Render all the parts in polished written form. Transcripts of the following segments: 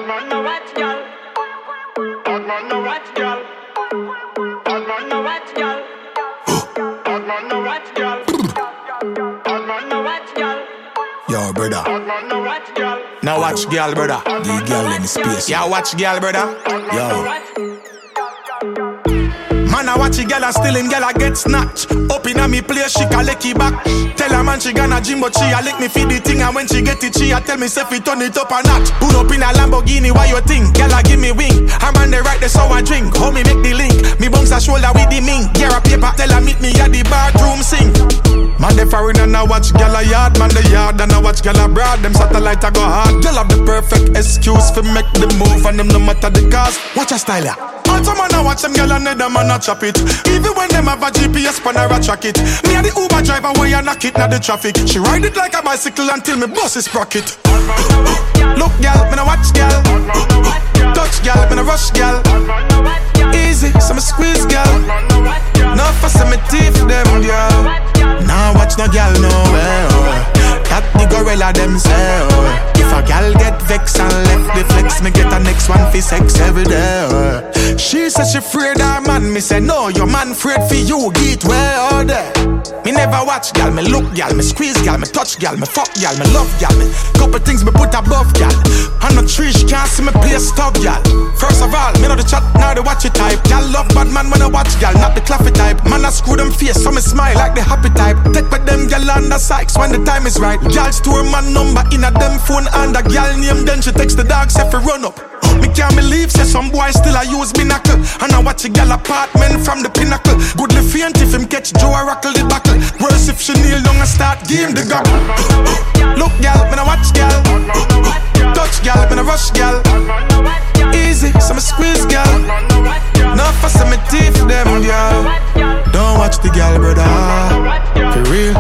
man no watch girl. Bad man no watch girl. Bad man no watch girl. Bad man no watch girl. Bad man no watch girl. Yo, brother. Bad man no watch girl. Now watch girl, brother. The girl in the space. Yeah, watch girl, brother. Yo. Man, I watch a girl and still in girl I get snatched. Up in a me place, she can lick it back. Tell her man she gonna gym but she a lick me feed the thing. And when she get it, she a tell me self it turn it up a notch. Pull up in a Lamborghini, why you think? Girl a give me wing. I'm on the right, that's how I drink. How me make the link? Me bounce a shoulder with the mink. Gear a paper, tell her meet me at the bathroom sink. Man, they foreign and I watch girl a yard. Man, the yard and I watch girl abroad. Them satellite I go hard. Girl have the perfect excuse for make the move. And them no matter the cost. Watch a style ya. Also man, I watch them girl and them man a chop it. Even when them have a GPS pan or a track it. Me and the Uber driver where you knock it na the traffic. She ride it like a bicycle until me bust is sprocket. Look girl, me no watch girl. Touch girl, me no rush girl. Easy, so me squeeze girl. No fuss me teeth them girl. Nah watch no girl nowhere. That the gorilla them say. If a girl get vexed and left the flex, me get a next one for sex every day. She said she afraid her man, me say no, your man afraid for you, get where all there. Me never watch gal, me look gal, me squeeze gal, me touch gal, me fuck gal, me love gal, me couple things me put above gal. On the tree she can't see me play stop gal. First of all, me know the chat, now the watch it type. Gal love bad man when I watch gal, not the claffy type. Man I screw them face, so me smile like the happy type. Take with them gal on the sykes when the time is right. Gal store man number in a them phone and a gal name, then she text the dog, say fi run up. Me can't believe, say some boy still a use me knuckle. And I watch a gal apartment from the pinnacle. Goodly faint if him catch Joe a rockle the buckle. Worse if she kneel down and start game the gobble. Look gal, me no watch gal. Touch gal, me no rush gal. Easy, so me squeeze gal. No fuss me teeth them gal. Don't watch the gal, brother. For real.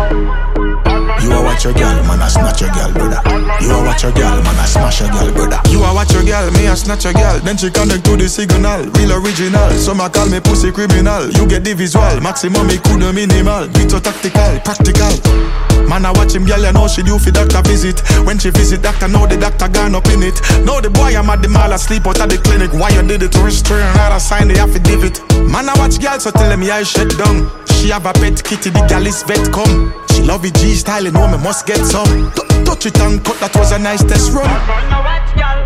You a watch your girl, man, I snatch your girl, brother. You a watch your girl, man, I smash your girl, brother. You a watch your girl, me I snatch your girl. Then she connect to the signal, real original. Some a call me pussy criminal. You get the visual, maximum me could minimal. Beat so tactical, practical. Man I watch him girl, you know she do for doctor visit. When she visit doctor, know the doctor gone up in it. Know the boy I'm at the mall asleep out at the clinic. Why you did it to restrain her, I sign the affidavit. Man I watch girl, so tell them I shut down. She have a pet kitty, the gal is vet come. She love it G style, you know me must get some. Touch it and cut, that was a nice test run. Bad man no watch girl.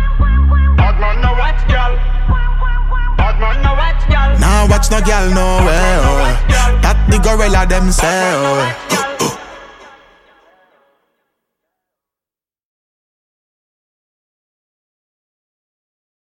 Bad man no watch girl. Bad man no watch girl. Nah watch no girl nowhere. That the gorilla them say.